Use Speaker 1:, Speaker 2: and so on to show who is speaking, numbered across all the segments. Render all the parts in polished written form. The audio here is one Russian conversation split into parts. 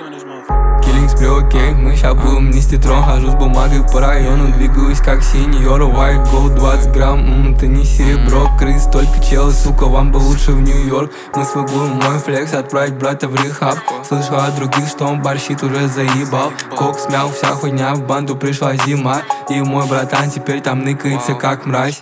Speaker 1: Киллинг сплю, окей, мы ща будем нести трон. Хожу с бумагой по району, двигаюсь как сеньор. White gold 20 грамм, ты не серебро. Крыс, только чел, сука, вам бы лучше в Нью-Йорк. Мы свой будем, мой флекс, отправить брата в рехаб. Слышал от других, что он борщит, уже заебал. Кок смял, вся хуйня, в банду пришла зима. И мой братан теперь там ныкается как мразь.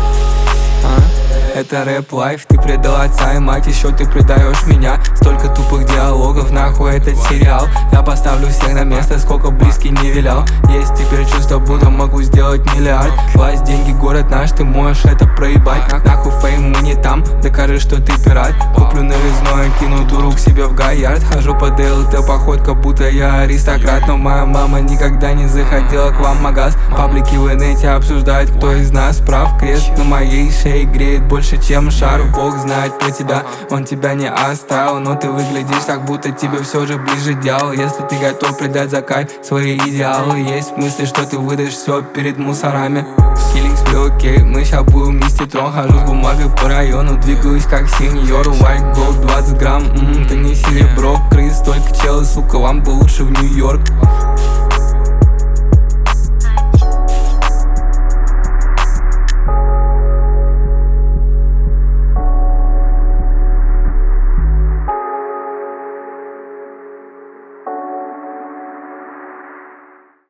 Speaker 1: Это рэп-лайф, ты предал отца и мать, еще ты предаешь меня. Столько тупых диалогов, нахуй этот сериал. Я поставлю всех на место, сколько близкий не вилял. Есть теперь чувство, будто могу сделать миллиард. Власть, деньги, город наш, ты можешь это проебать. Нахуй фейм, мы не там, докажи, что ты пират. Куплю новизной, кину дуру к себе в Гаярд. Хожу по ДЛТ, походка, будто я аристократ. Но моя мама никогда не заходила к вам в магаз. Паблики в инете обсуждают, кто из нас прав. Крест на моей шее греет больше, чем шар. Бог знает про тебя, он тебя не оставил. Но ты выглядишь так, будто тебе все же ближе дьявол. Если ты готов предать за кайф свои идеалы, есть мысли, что ты выдашь все перед мусорами. Киллинг сплю, окей, мы ща будем нести трон. Хожу с бумагой по району, двигаюсь как сеньор. White gold 20 грамм, ты не серебро. Крыс, только чел, сука, вам бы лучше в Нью-Йорк.